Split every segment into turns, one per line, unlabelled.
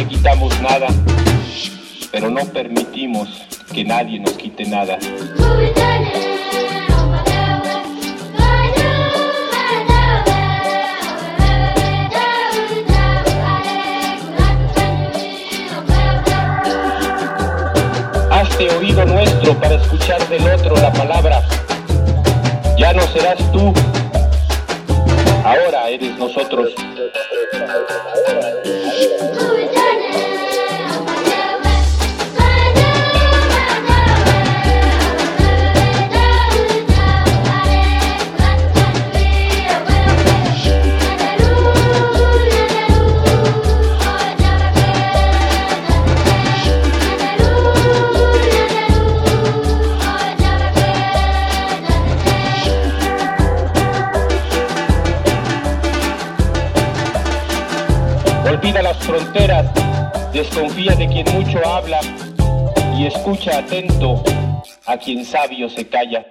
te quitamos nada, pero no permitimos que nadie nos quite nada. Hazte oído nuestro para escuchar del otro la palabra. Ya no serás tú, ahora eres nosotros. Olvida las fronteras, desconfía de quien mucho habla y escucha atento a quien sabio se calla.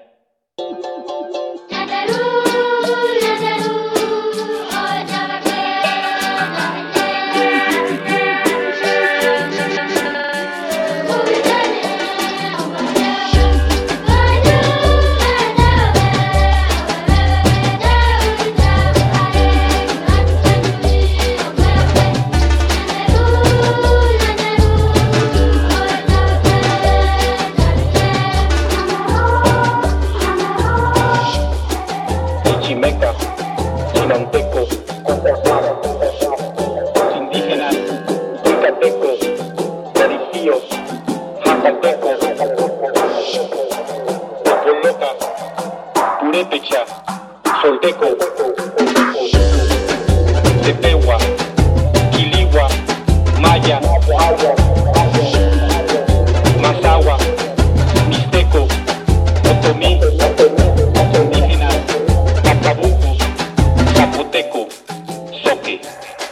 Chimeca, chinanteco, indígenas, yucatecos, perifíos, japatecos, tepoloca, purépecha, solteco, tepehua, quiligua, maya, mazahua, mixteco, otomí, indígenas, Zabuco, zapoteco, zoque.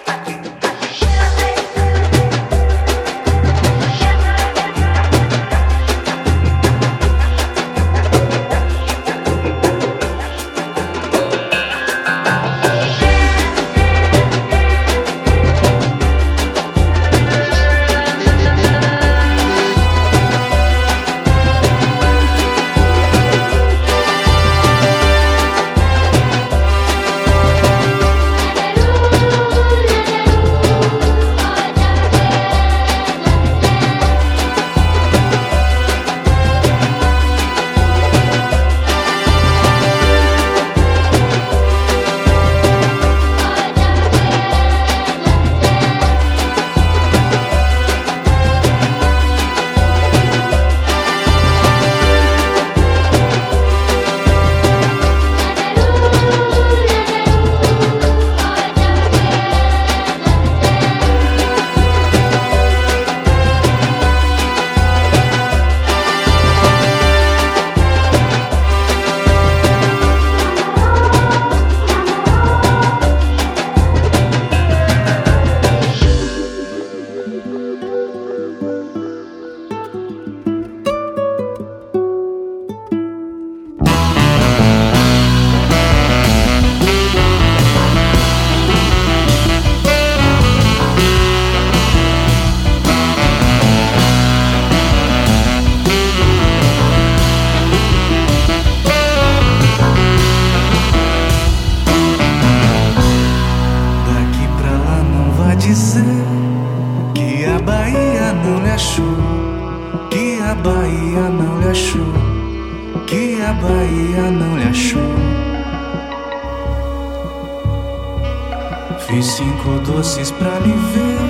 Fiz 5 doces pra lhe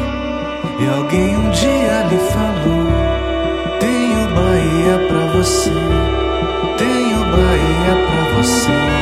ver e alguém um dia lhe falou: tenho Bahia pra você, tenho Bahia pra você.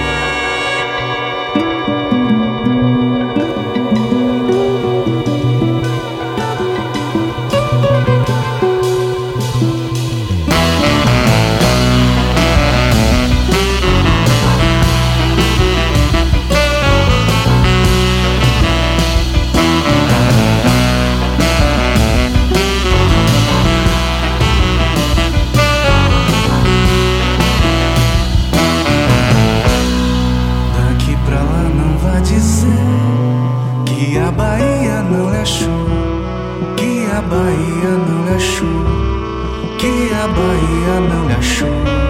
não me achou.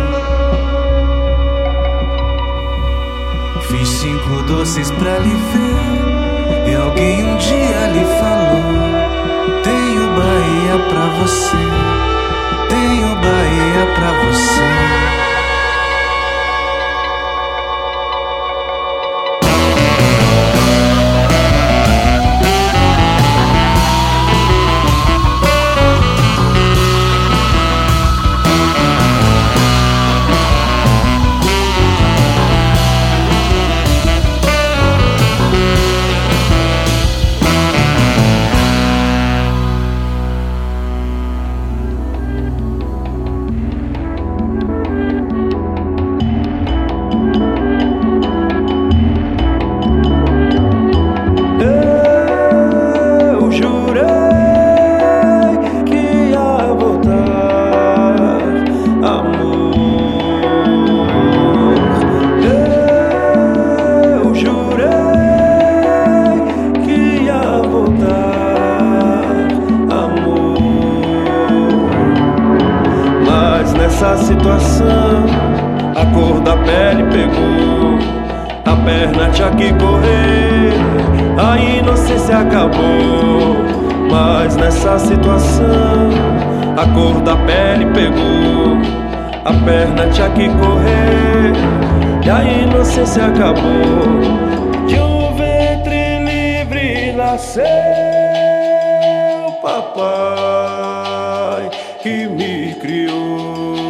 Fiz 5 doces pra lhe ver, e alguém um dia lhe falou: tenho Bahia pra você, tenho Bahia pra você.
Nessa situação, a cor da pele pegou, a perna tinha que correr, a inocência acabou. Mas nessa situação, a cor da pele pegou, a perna tinha que correr, e a inocência acabou. De um ventre livre nasceu papai que me criou.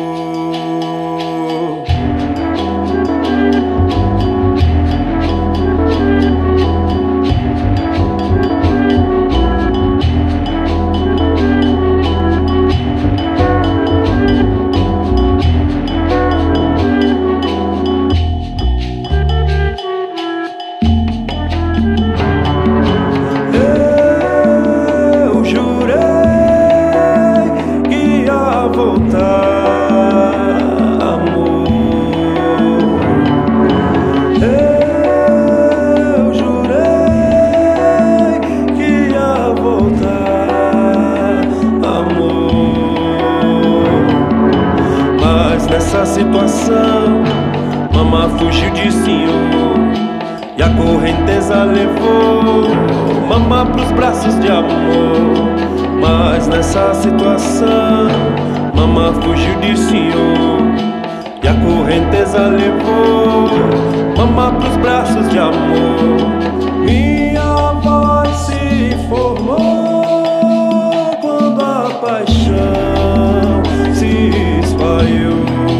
Nessa situação, mamá fugiu de senhor, e a correnteza levou mamá pros braços de amor. Mas nessa situação, mamá fugiu de senhor, e a correnteza levou mamá pros braços de amor. Minha voz se formou quando a paixão se espalhou.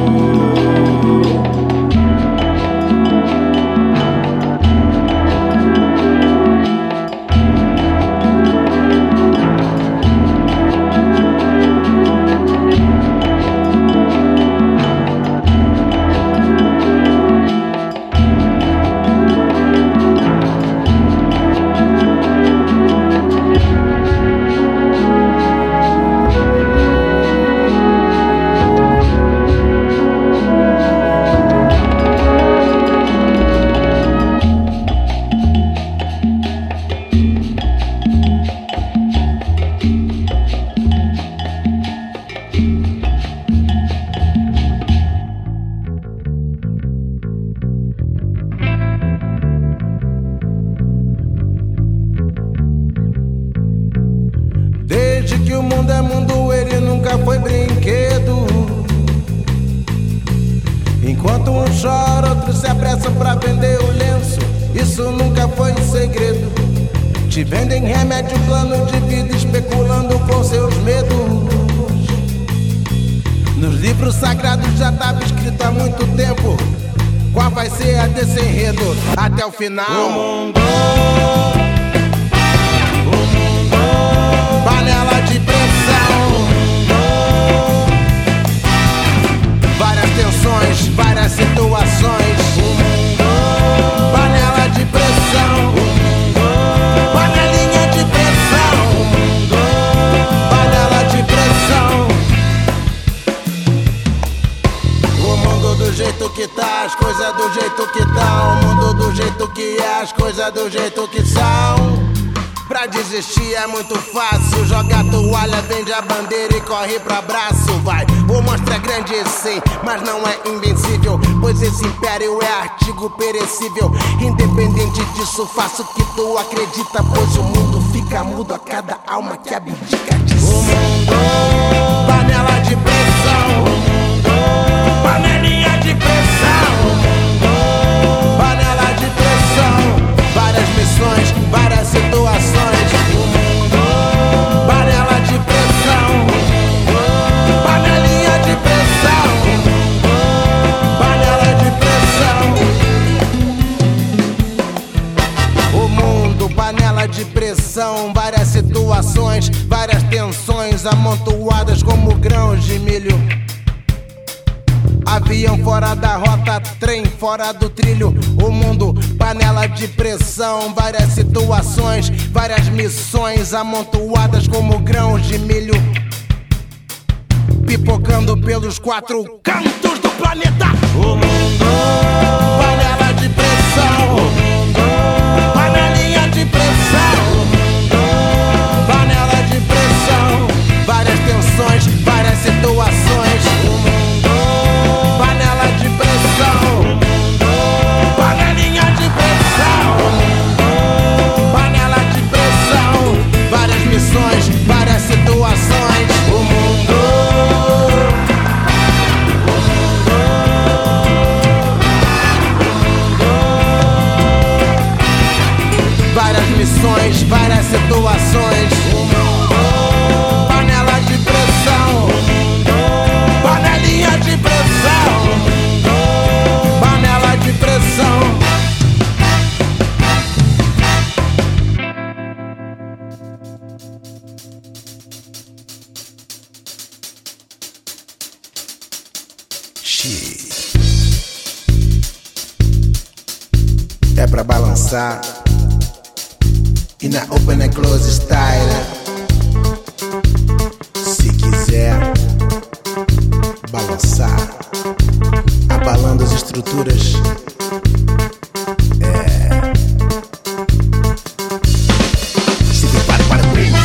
Desde que o mundo é mundo, ele nunca foi brinquedo. Enquanto um chora, outro se apressa pra vender o lenço. Isso nunca foi um segredo. Te vendem remédio, plano de vida, especulando com seus medos. Nos livros sagrados já estava escrito há muito tempo qual vai ser a desse enredo até o final. O mundo, panela de pressão, várias tensões, várias situações. Panela de pressão, panelinha de pressão, panela de pressão. O mundo do jeito que tá, as coisas do jeito que tá. O mundo do jeito que é, as coisas do jeito que são. Pra desistir é muito fácil. Joga a toalha, vende a bandeira e corre pro abraço. Vai, o monstro é grande sim, mas não é invencível, pois esse império é artigo perecível. Independente disso, faço o que tu acredita, pois o mundo fica mudo a cada alma que abdica disso. O mundo, panela de pressão. O mundo, panelinha de pressão. O mundo, panela de pressão. Várias missões, várias situações. O mundo, panela de pressão. O mundo, panelinha de pressão. O mundo, panela de pressão. O mundo, panela de pressão. Várias situações, várias tensões amontoadas como grãos de milho. Avião fora da rota, trem fora do trilho. O mundo, panela de pressão. Várias situações, várias missões amontoadas como grãos de milho, pipocando pelos quatro cantos do planeta. O mundo, panela de pressão. O mundo, panelinha de pressão. O mundo, panela de pressão. Várias tensões, várias situações. O mundo, panela de pressão. Panelinha de pressão. Panela de pressão. Várias missões, várias situações. O mundo, várias missões, várias situações. O mundo, panela de pressão. Panelinha de pressão. Panela de pressão. É pra balançar e na open and close style. Se quiser balançar, abalando as estruturas. Se prepare para o brilho.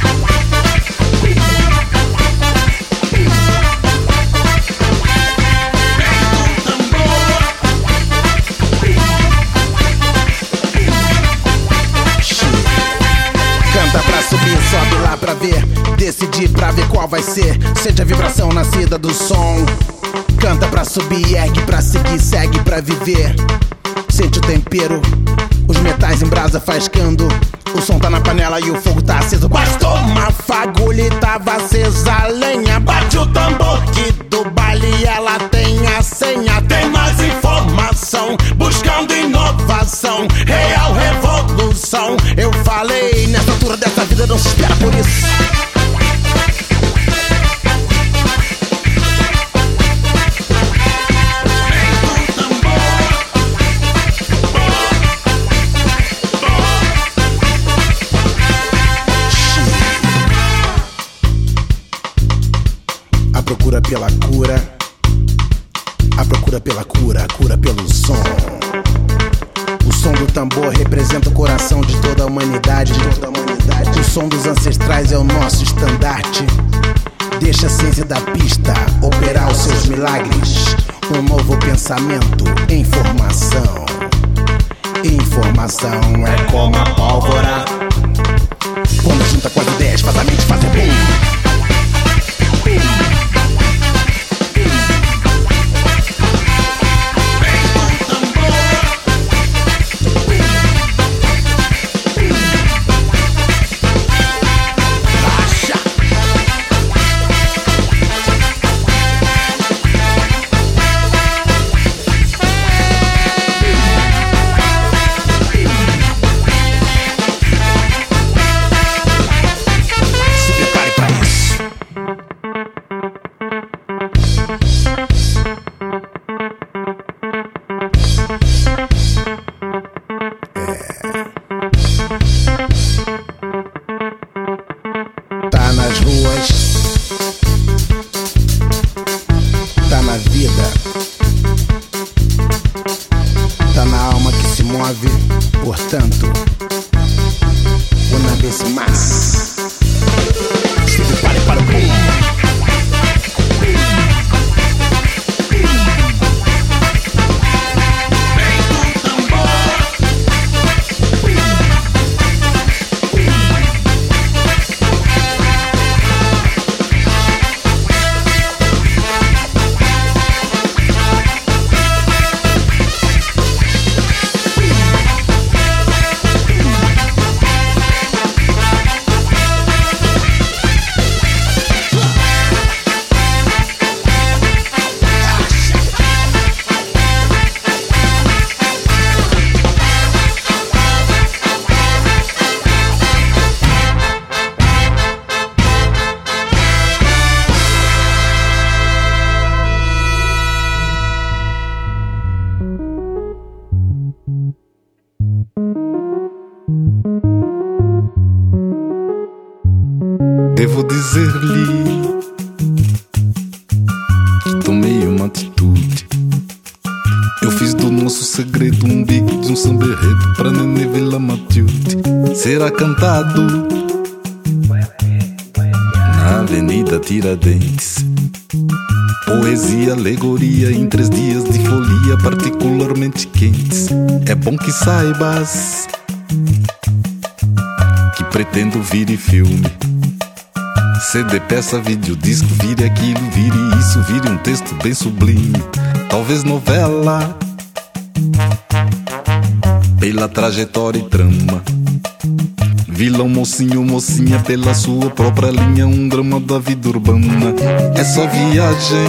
Canta pra subir, sobe lá pra ver. Decidir pra ver qual vai ser. Sente a vibração nascida do som. Canta pra subir, ergue pra seguir, segue pra viver. Sente o tempero, os metais em brasa faiscando. O som tá na panela e o fogo tá aceso. Bastou uma fagulha e tava acesa a lenha. Bate o tambor que do baile ela tem a senha. Tem mais informação, buscando inovação. Real revolução. Eu falei, nessa altura dessa vida não se espera por isso. A procura pela cura, a procura pela cura, a cura pelo som. O som do tambor representa o coração de toda a humanidade. O som dos ancestrais é o nosso estandarte. Deixa a ciência da pista operar os seus milagres. Um novo pensamento, informação. Informação é como a pólvora. Quando junta com as ideias, faz a mente fazer bem. Se prepare pra isso.
Devo dizer-lhe que tomei uma atitude. Eu fiz do nosso segredo um big de um samberredo pra Nenê Vila Matilde. Será cantado na Avenida Tiradentes. Poesia, alegoria em 3 dias de folia particularmente quentes. É bom que saibas que pretendo vire filme, CD, peça, vídeo, disco, vire aquilo, vire isso, vire um texto bem sublime. Talvez novela, pela trajetória e trama. Vilão, mocinho, mocinha, pela sua própria linha. Um drama da vida urbana. É só viagem,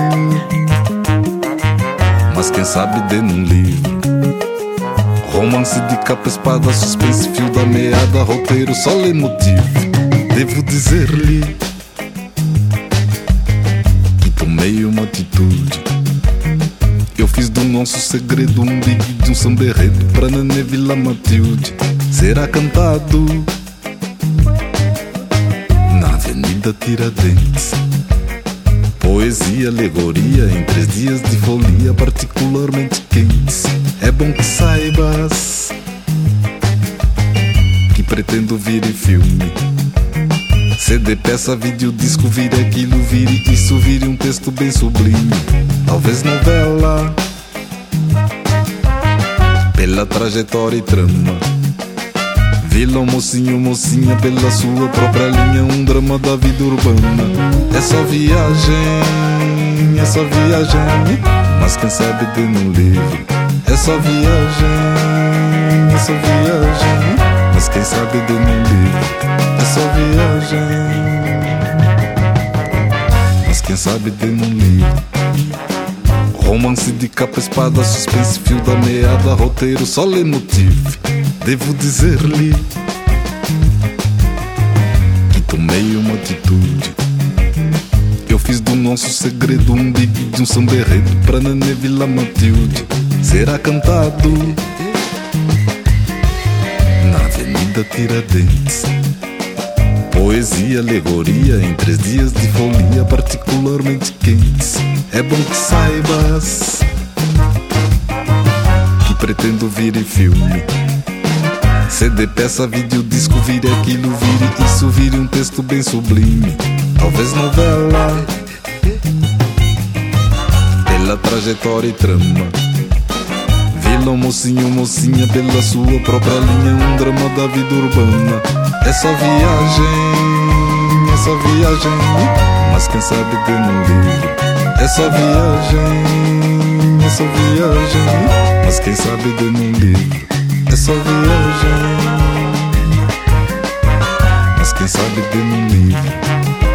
mas quem sabe dê num livro. Romance de capa, espada, suspense, fio da meada, roteiro, só lê motivo. Devo dizer-lhe que tomei uma atitude. Eu fiz do nosso segredo um big de um samberredo pra Nenê Vila Matilde. Será cantado na Avenida Tiradentes. Poesia, alegoria em 3 dias de folia particularmente quentes. É bom que saibas que pretendo vire filme, CD, peça, vídeo, disco, vire aquilo, vire isso, vire um texto bem sublime. Talvez novela, pela trajetória e trama. Vilão, mocinho, mocinha, pela sua própria linha. Um drama da vida urbana. É só viagem, mas quem sabe dê num livro. É só viagem, mas quem sabe dê num livro. É só viagem, mas quem sabe dê num livro. Romance de capa, espada, suspense, fio da meada, roteiro, só lê motivo. Devo dizer-lhe que tomei uma atitude. Eu fiz do nosso segredo um big de um samberredo pra Nenê Vila Matilde. Será cantado na Avenida Tiradentes. Poesia, alegoria em 3 dias de folia particularmente quentes. É bom que saibas que pretendo vire filme, CD, peça, vídeo, disco, vire aquilo, vire isso, vire um texto bem sublime. Talvez novela, pela trajetória e trama. Vilão, mocinho, mocinha, pela sua própria linha. Um drama da vida urbana. É só viagem, mas quem sabe dê num livro. É só viagem, mas quem sabe dê num livro. É só viagem, mas quem sabe dê num livro.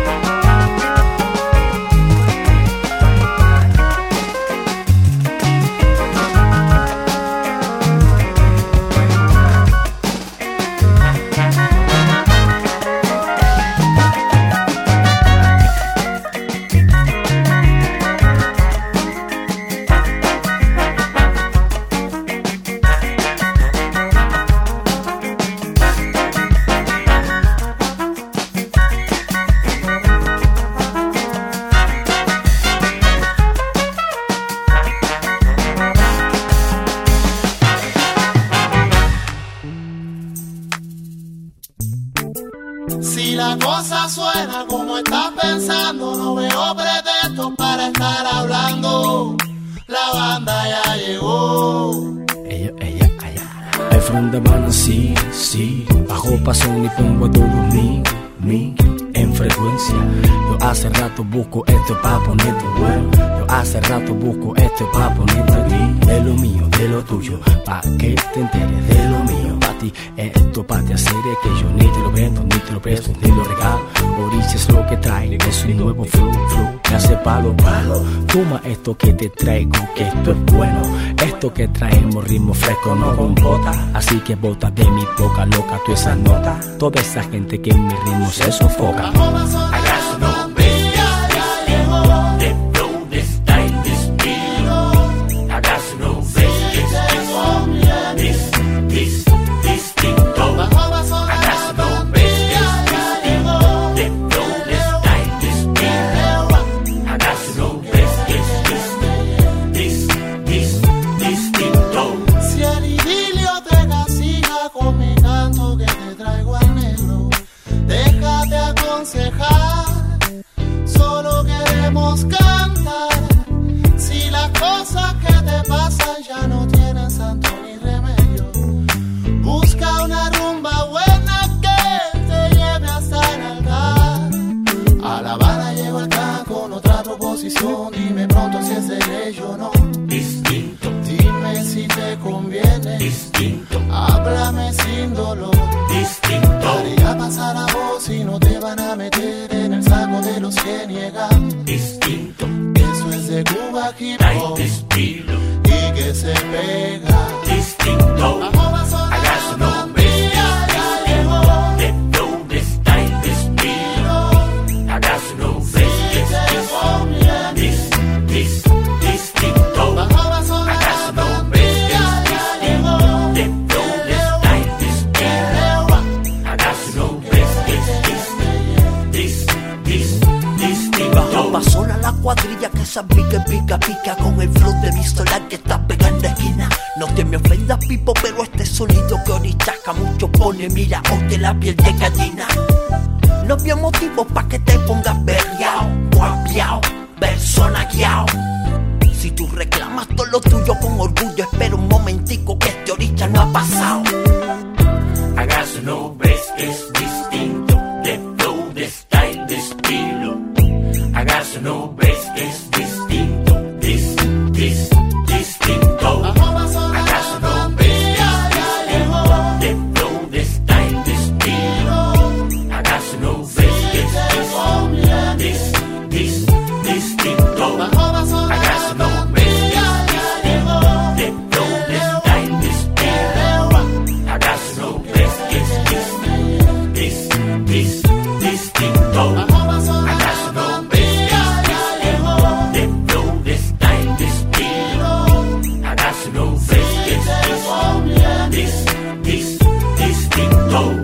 Si la cosa suena como estás pensando, no veo pretexto para estar hablando. La banda ya llegó.
Ella, hay fronda van así, sí. Bajo pasión y pongo a todos mi en frecuencia. Yo hace rato busco esto pa' ponerte bueno. Yo hace rato busco esto pa' ponerte aquí. De lo mío, de lo tuyo, pa' que te enteres de lo mío. Pa' ti, esto pa' te hacer es que yo ni te lo vendo, ni te lo presto, ni lo regalo. Orilla es lo que trae, es un nuevo flow, me hace palo. Toma esto que te traigo, que esto es bueno. Esto que traemos ritmo fresco, no compota. Así que bota de mi boca loca tu esa nota. Toda esa gente que en mi ritmo se sofoca.
Distinto. que yo no.
Distinto.
Dime si te conviene.
Distinto.
Háblame sin dolor.
Distinto.
Haría pasar a vos y no te van a meter en el saco de los que niegan.
Distinto.
Eso es de Cuba hip hop
Trae estilo.
y que se pega.
Distinto.
Vamos a
I got some no business.
ya llegó.
De flow, de style, de estilo. I got some no business. Distinto. I got some no business. De flow, de style, de estilo. I got some no business. Distinto.
Pasó la cuadrilla que esa pica con el flow de mi solar que está pegando esquina. No te me ofendas, Pipo, pero este sonido que orichaca mucho pone, mira, de la piel de gallina. No había motivo pa' que te pongas berriao, guapiao, personaguiao. Si tú reclamas todo lo tuyo con orgullo, espera un momentico que este oricha no ha pasado.
I got some no es distinto. De flow, de style, de estilo. I got some no es distinto. Distinto. I got some no distinto. De flow, de style, de estilo. I got some no distinto. I got some no distinto. De flow, de style, de estilo. I got some no distinto. I got some no de flow, de style, de estilo. I got some no distinto.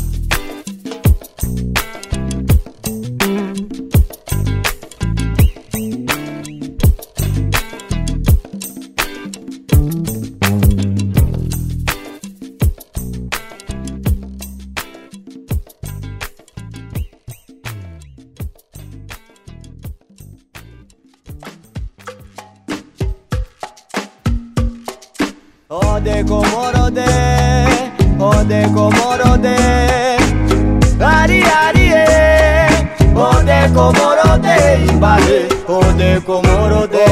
Ode komorode, ode komorode, ari ari ode komorode, imbale, ode komorode,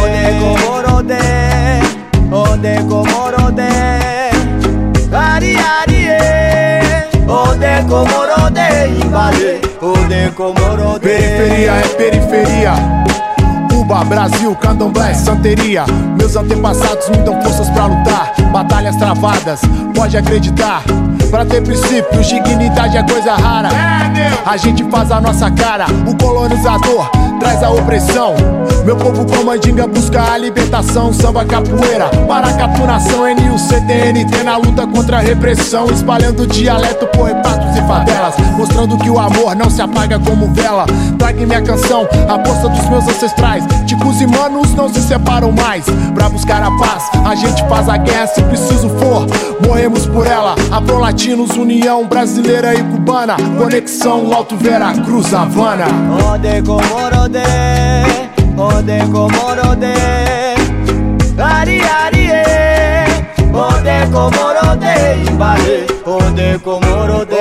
ode komorode, ari ari ode komorode, imbale, ode komorode.
Periferia é periferia. Cuba, Brasil, candomblé, santeria. Meus antepassados me dão forças pra lutar. Batalhas travadas, pode acreditar. Pra ter princípios, dignidade é coisa rara. A gente faz a nossa cara. O colonizador traz a opressão. Meu povo com mandinga busca a libertação. Samba, capoeira, maracatu, nação, NUCTNT na luta contra a repressão. Espalhando dialeto por repatos e favelas. Mostrando que o amor não se apaga como vela. Trague minha canção, a força dos meus ancestrais. Ticos e manos não se separam mais. Pra buscar a paz, a gente faz a guerra se preciso for. Morremos por ela, afro-latinos, união brasileira e cubana. Conexão Alto Veracruz, Havana.
Ode komorode, ode komorode, ari ari ode komorode, imbale, ode komorode,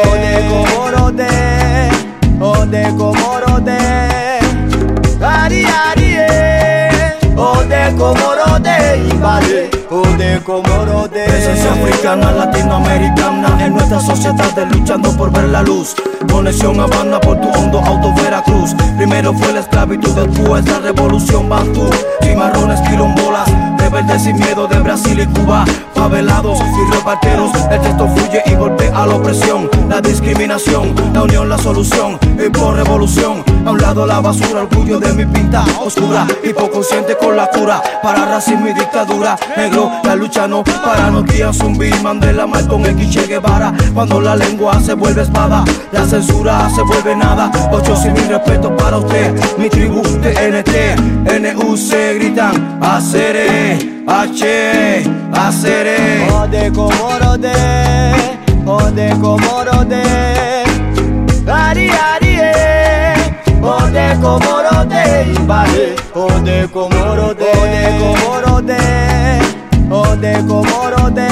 ode komorode, ari ari ode komorode, imbale, ode komorode.
Presencia africana, latinoamericana en nuestra sociedad luchando por ver la luz. Conexión Habana por tu hondo Auto Veracruz. Primero fue la esclavitud, después la revolución bantú. Cimarrones, quilombolas, rebeldes sin miedo de Brasil y Cuba. Favelados y reparteros, el texto fluye y golpea la opresión. La discriminación, la unión, la solución. Y por revolución, a un lado la basura, orgullo de mi pinta oscura. Hipoconsciente con la cura, para racismo y dictadura. Negro, la lucha no para, no guía zumbi, Mandela, Malcolm X, Che Guevara. Cuando la lengua se vuelve espada, la censura se vuelve nada. 8 sin mi respeto para usted, mi tribu TNT, NUC gritan, Acere, H, Acere.
Ode komorode, ode komorode, ari ari ode komorode, imbale, ode komorode, ode komorode,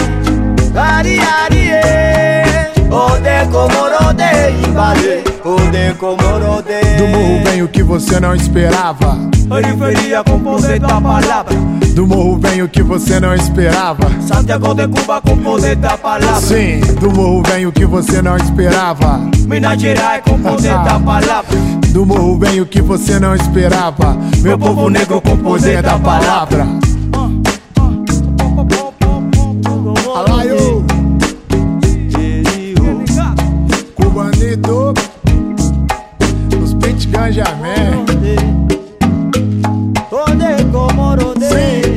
ari ari ode komorode, imbale, ode Ode Comorode.
Do morro vem o que você não esperava.
Periferia com poder da palavra.
Do morro vem o que você não esperava.
Santiago de Cuba com poder da palavra.
Sim, do morro vem o que você não esperava.
Minas Gerais com poder da palavra.
Do morro vem o que você não esperava. Meu povo negro com poder da palavra. Alaio, Cubanito, os Pit Ganja Man.
Ode Comorode.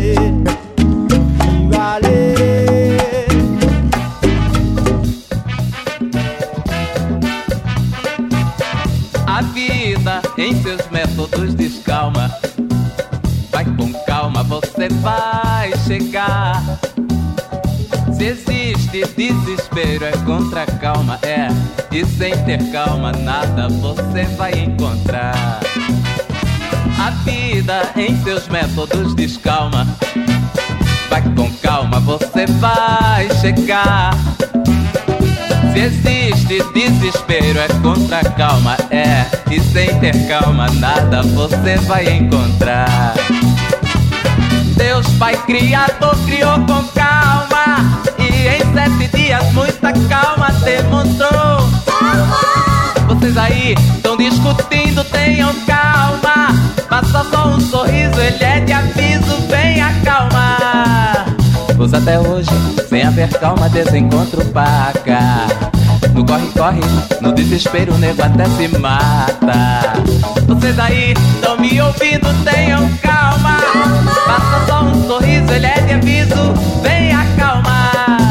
A vida em seus métodos descalma. Vai com calma, você vai chegar. Se existe desespero é contra a calma, é. E sem ter calma nada você vai encontrar. A vida em seus métodos descalma. Vai com calma, você vai chegar. Se existe desespero é contra a calma, é. E sem ter calma nada você vai encontrar. Deus Pai Criador criou com calma. E em 7 dias muita calma demonstrou. Vocês aí estão discutindo, tenham calma. Passa só um sorriso, ele é de aviso, venha calma. Pois até hoje, sem haver calma, desencontro paca. No corre-corre, no desespero, o nego até se mata. Vocês aí estão me ouvindo, tenham calma. Passa só um sorriso, ele é de aviso, venha calma.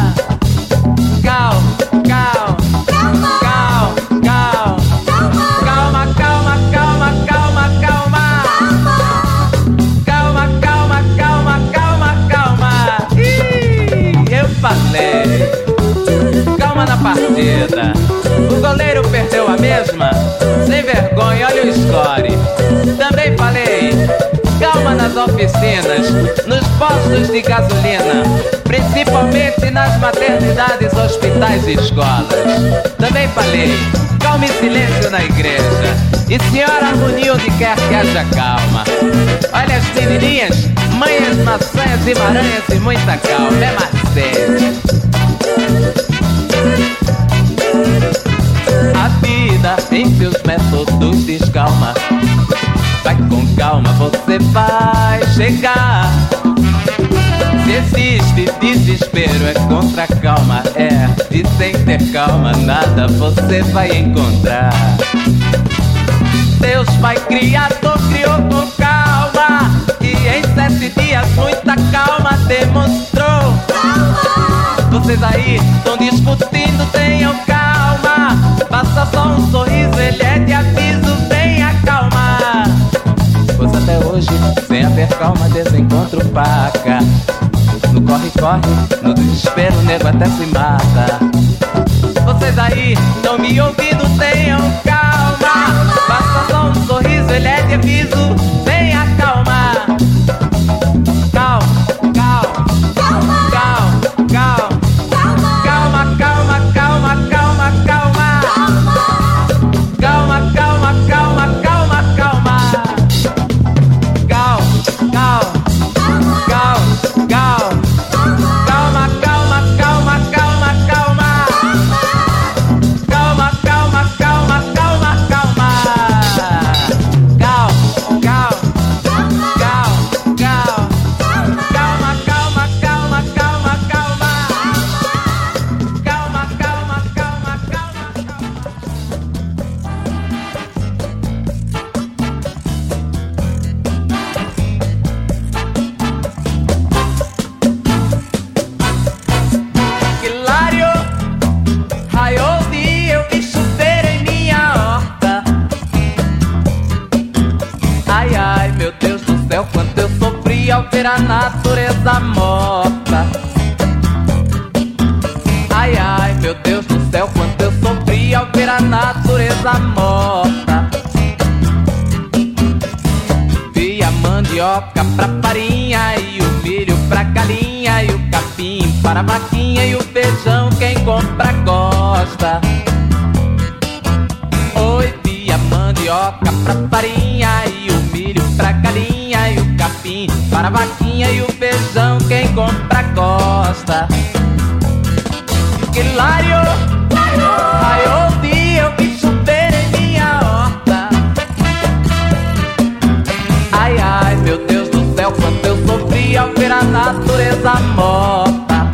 Calma na partida. O goleiro perdeu a mesma. Sem vergonha, olha o score. Também falei. Calma nas oficinas, nos postos de gasolina, principalmente nas maternidades, hospitais e escolas. Também falei. Calma e silêncio na igreja. E senhora harmonia onde quer que haja calma. Olha as menininhas, manhas, maçãs e maranhas e muita calma. É macete. A vida em seus métodos descalma. Vai com calma, você vai chegar. Se existe desespero é contra a calma, é. E sem ter calma nada você vai encontrar. Deus Pai Criador criou com calma. E em 7 dias muita calma demonstrou. Vocês aí estão discutindo, tenham calma. Passa só um sorriso, ele é de aviso, tenha calma. Pois até hoje, sem haver calma, desencontro paca. No corre-corre, no desespero, o nego até se mata. Vocês aí estão me ouvindo, tenham calma. Passa só um sorriso, ele é de aviso, tenha calma. Calma. A natureza morta. Ai, ai, meu Deus do céu, quanto eu sofri ao ver a natureza morta. Vi a mandioca pra farinha e o milho pra galinha e o capim para a vaquinha e o feijão quem compra gosta. Oi, vi a mandioca pra farinha, e o milho pra galinha, e o capim para a vaquinha, e o feijão quem compra gosta. Que hilário, raiou o dia, eu vi chover em minha horta. Ai, ai, meu Deus do céu, quanto eu sofri ao ver a natureza morta.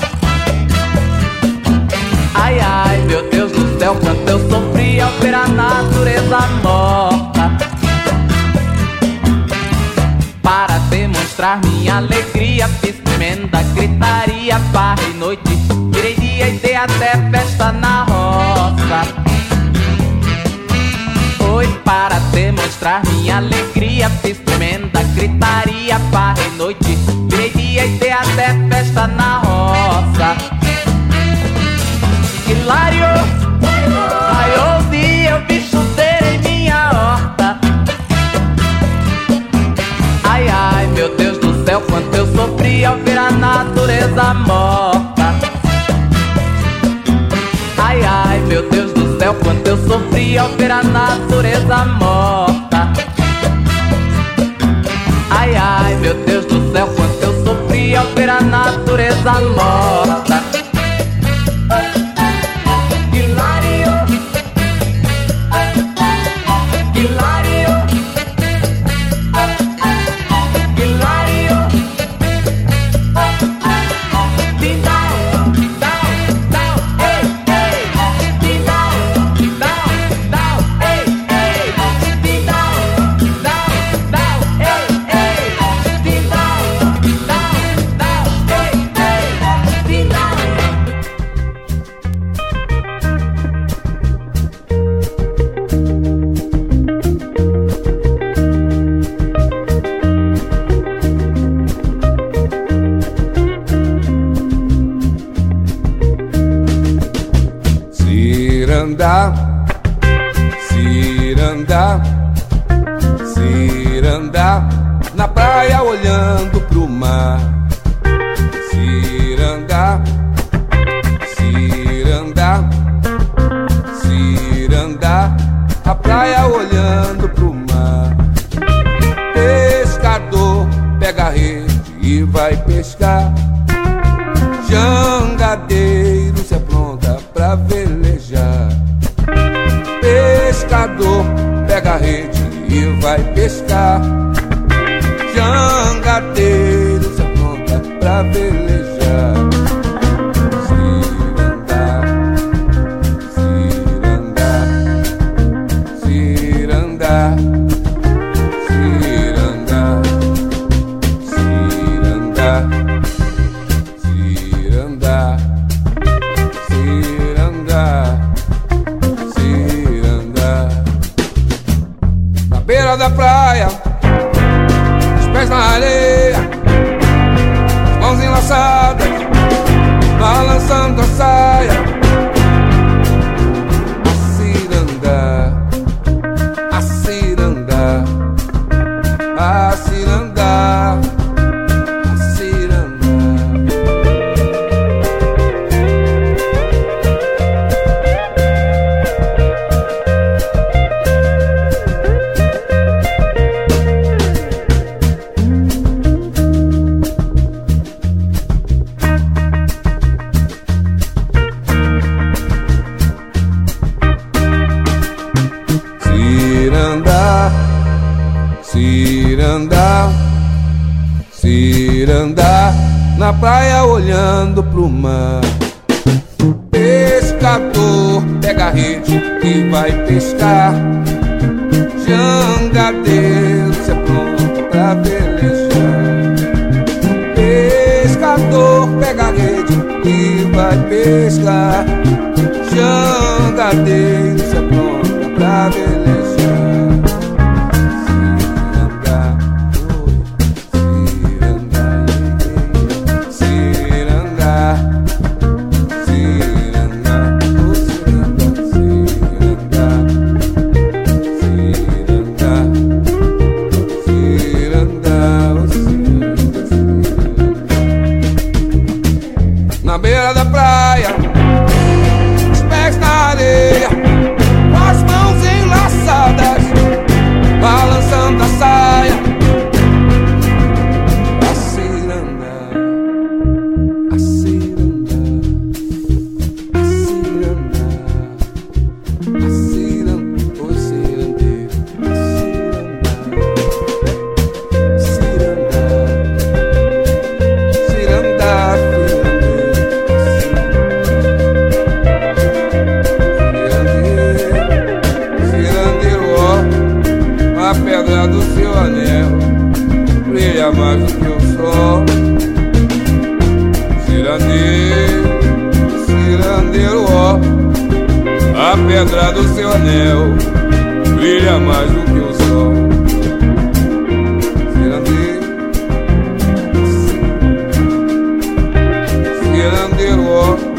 Ai, ai, meu Deus do céu, quanto eu sofri ao ver a natureza morta. Para demonstrar minha alegria, fiz tremenda gritaria, farra e noite, virei dia e dei até festa na roça. Foi para demonstrar minha alegria, fiz tremenda gritaria, farra e noite, virei dia e dei até festa na roça. Hilário, raiou o dia, eu vi chover em minha horta. Ai, ai, meu Deus do céu, quanto eu sofri ao ver a natureza morta. Ai, ai, meu Deus do céu, quanto eu sofri ao ver a natureza morta. Ai, ai, meu Deus do céu, quanto eu sofri ao ver a natureza morta.
Ciranda, na praia olhando pro mar. Ciranda, ciranda, ciranda, a praia olhando pro mar. Pescador pega a rede e vai pescar. Jangadeiro se apronta pra velejar. Pescador pega a rede e vai pescar. Jangadeiro se apronta pra velejar. Ciranda, ciranda, ciranda, ciranda, ciranda, ciranda, ciranda. Na beira da praia, os pés na areia, as mãos enlaçadas, balançando a saia. A ciranda, a ciranda, a ciranda, a ciranda. Ciranda, ciranda, na praia olhando pro mar. Pescador pega a rede e vai pescar. Jangadeiro se apronta pra velejar. Pescador pega a rede e vai pescar. Jangadeiro se apronta pra velejar. Na beira da praia, os pés na areia, com as mãos enlaçadas. sol. Cirandeiro, cirandeiro, ó, a pedra do seu anel brilha mais do que o sol. Cirandeiro, cirandeiro, ó.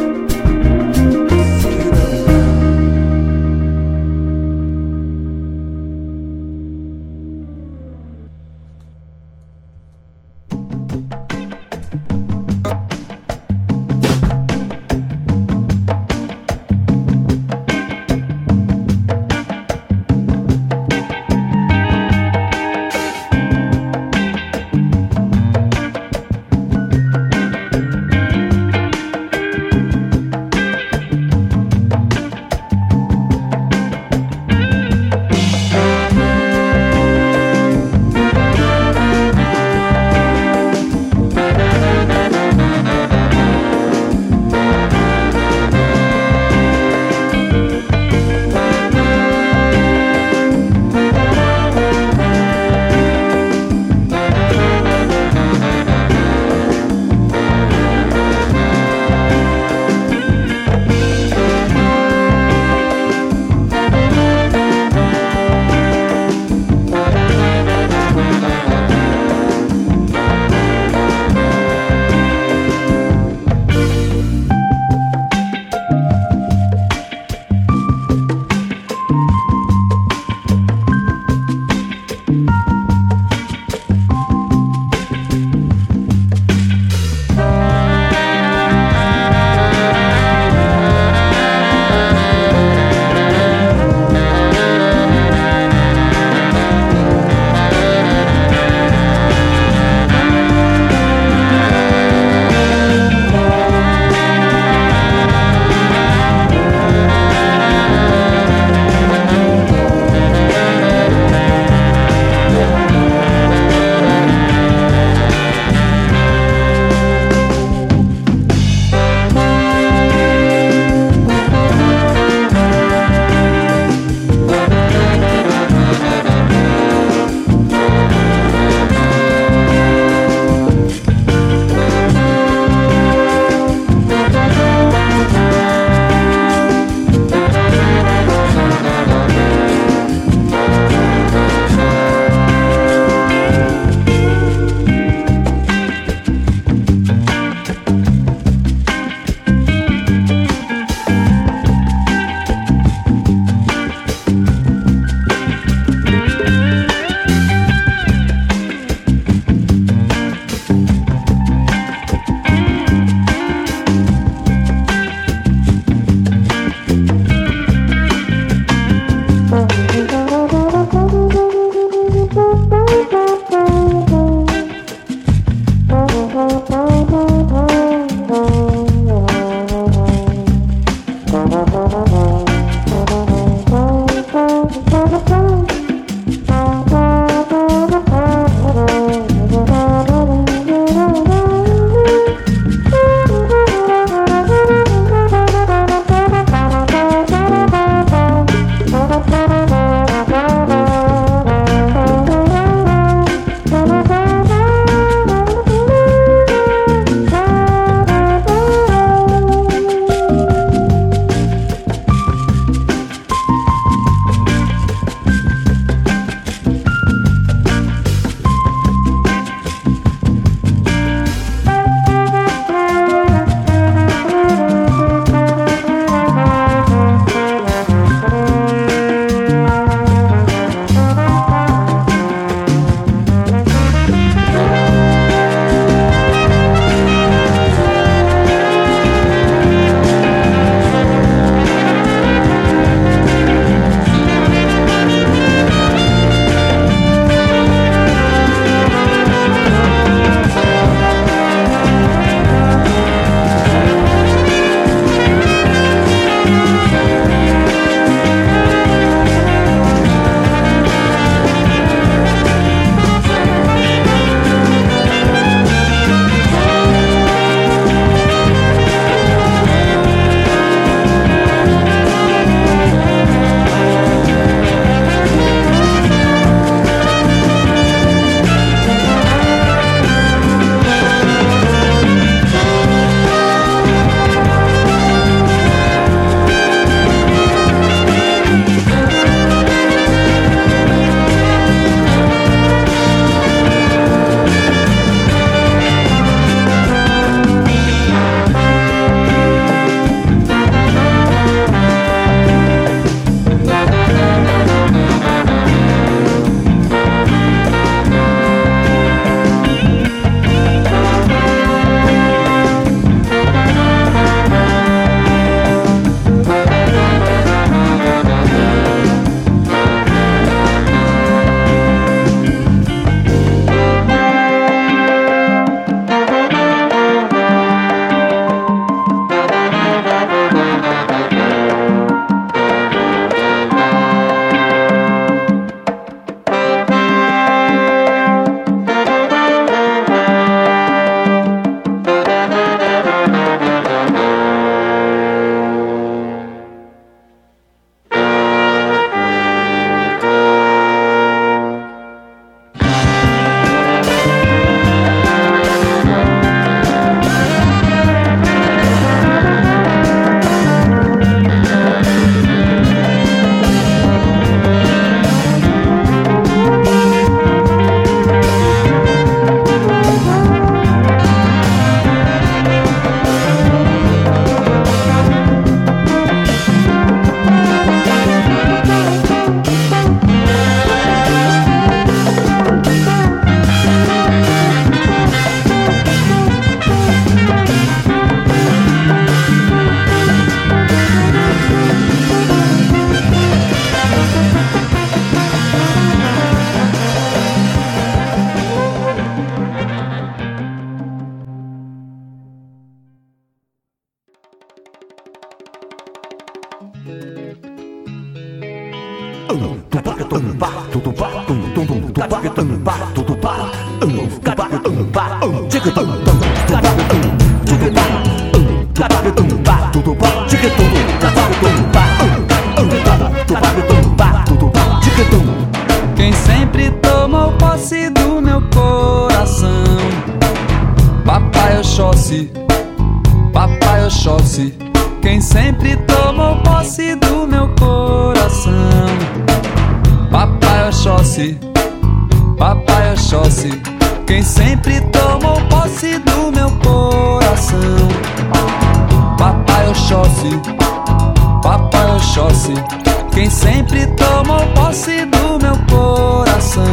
Quem sempre tomou posse do meu coração, Papai Oxóssi, Papai Oxóssi. Quem sempre tomou posse do meu coração, Papai Oxóssi, Papai Oxóssi. Quem sempre tomou posse do meu coração, Papai Oxóssi, Papai Oxóssi. Quem sempre tomou posse do meu coração,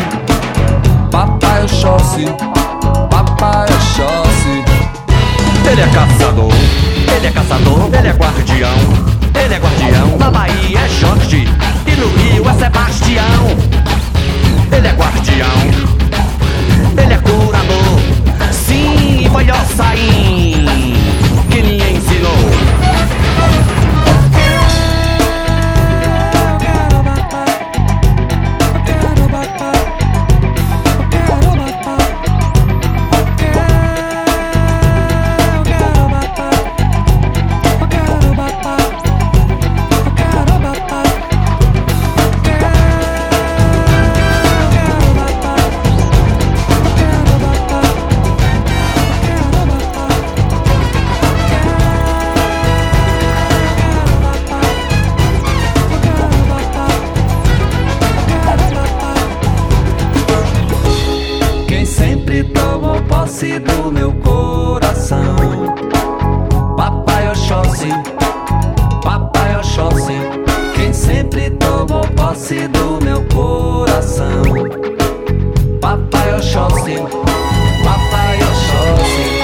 Papai Oxóssi, Papai Oxóssi.
Ele é caçador, ele é caçador, ele é guardião. Ele é guardião, na Bahia é Jorge e no Rio é Sebastião. Ele é guardião, ele é curador. Sim, foi Ossain que me ensinou. Do meu coração, Papai Oxóssi, Papai Oxóssi. Quem sempre tomou posse do meu coração, Papai Oxóssi, Papai Oxóssi.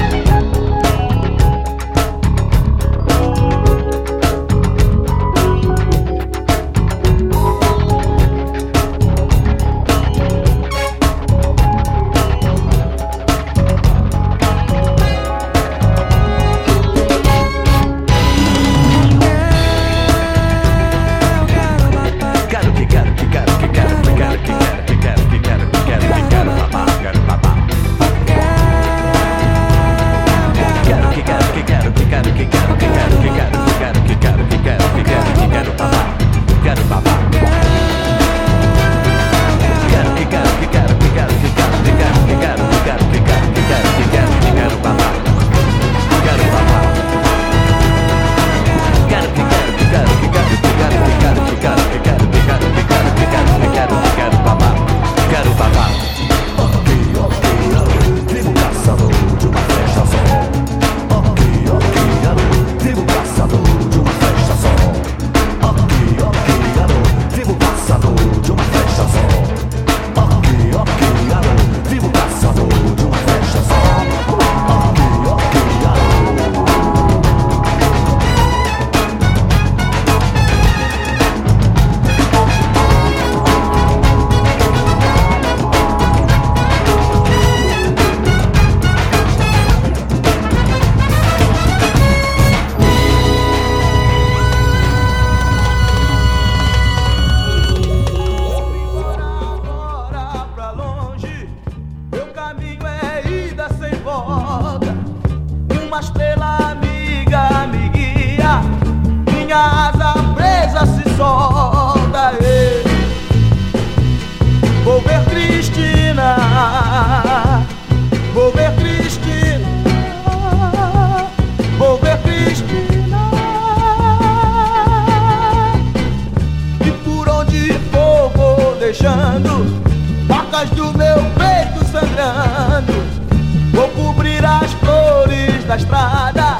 Marcas do meu peito sangrando. Vou cobrir as flores da estrada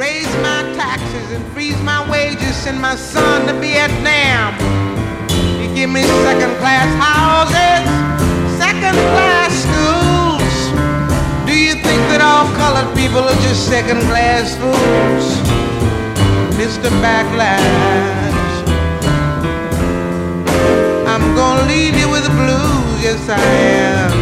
raise my taxes and freeze my wages, send my son to Vietnam. You give me second-class houses, second-class schools. Do you think that all colored people are just second-class fools? Mr. Backlash, I'm gonna leave you with the blues, yes I am.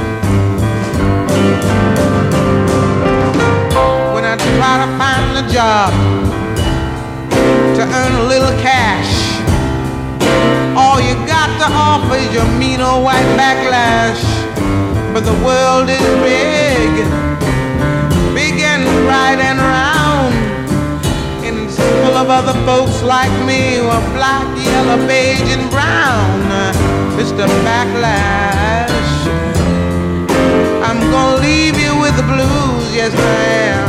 When I try to find a job to earn a little cash, all you got to offer is your mean old white backlash. But the world is big, big and bright and round, and it's full of other folks like me who are black, yellow, beige, and brown. Mr. Backlash, I'm gonna leave you with the blues, yes I am.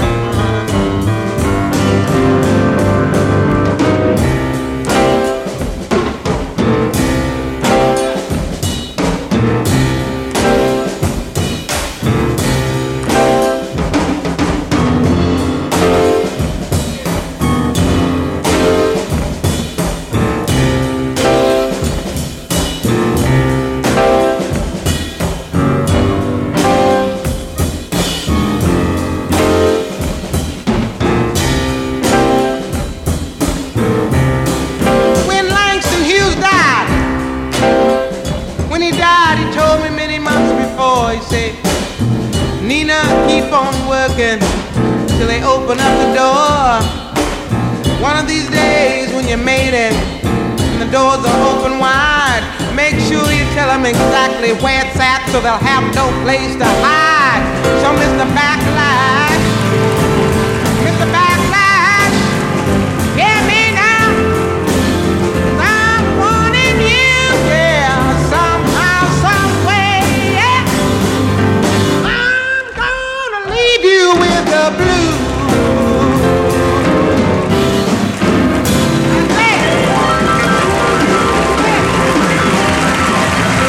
Till they open up the door. One of these days when you made it and the doors are open wide, make sure you tell them exactly where it's at so they'll have no place to hide. So Mr.